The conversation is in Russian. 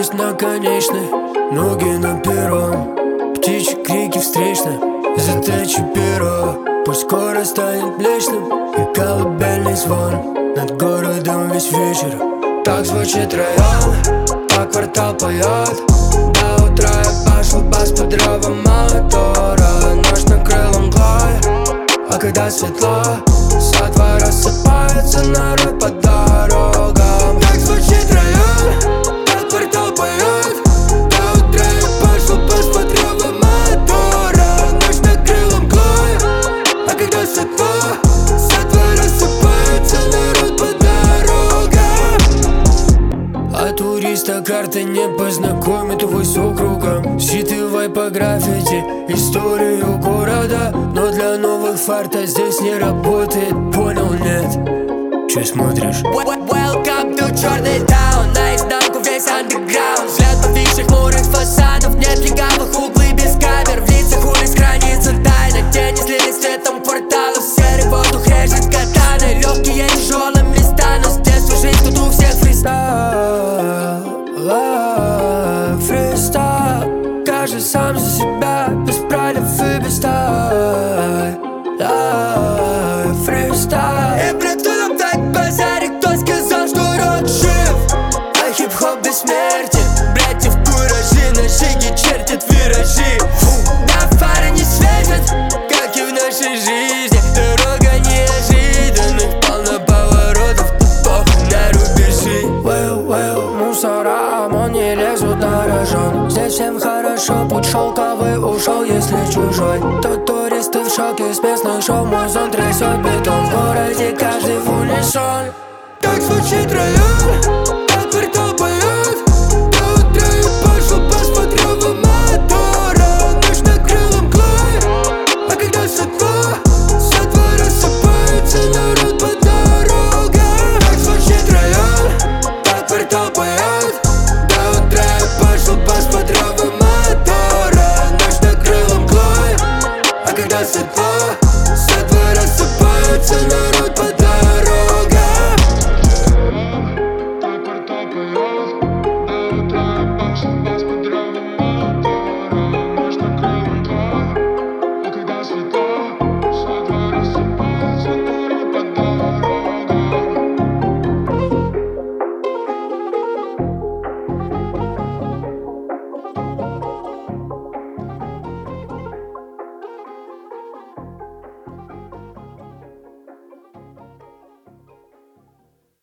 Поезд на конечной, ноги на перрон, птичьи крики встречны, заточи перо. Пусть скоро станет млечным и колыбельный звон над городом весь вечер. Так звучит район, а квартал поет. До утра я пошел бас под ревом мотора. Ночь накрыла мглой, а когда светло, со двора рассыпается народ по дорогам. Так звучит район, а квартал поет. До утра я пошел бас под ревом мотора. Ночь накрыла мглой, а когда светло, со двора рассыпается народ по дорогам. А туриста карта не познакомит твой с округом. Считывай по граффити историю города, но для новых фарта здесь не работает, понял, нет? Че смотришь? Welcome to черный таун, наизнанку весь андеграунд. Взгляд повисших хмурых фасадов, нет легавых, углы без камер. В лицах улиц хранится тайна, тени слились цветом кварталов. Серый воздух режет катаной, легкие тяжелые места, но с детства жизнь тут у всех фристайл. Фристайл, каждый сам за себя, без правил и без тай. Фристайл. И при том так базаре, кто сказал, что рок жив? А хип-хоп бессмертен, братья в кураже, на шаге чертят виражи. Да фары не светят, как и в нашей жизни. Дорога неожиданных, полно поворотов, похуй на рубежи. Мусорам, он не лезут на рожон. Здесь всем хорошо, путь шелковый ушел, если чужой. Тут туристы в шоке с местных шоу, мой зон трясет бетон. В городе каждый в унисон. Так звучит район, а квартал поет. До утра я пошел бас под ревом мотора. Ночь накрыла мглой, а когда светло, со двора рассыпается народ по дорогам. Так звучит район, а квартал поет. До утра я пошел бас под ревом мотора. Ночь накрыла мглой, а когда светло, со двора рассыпается народ по дорогам.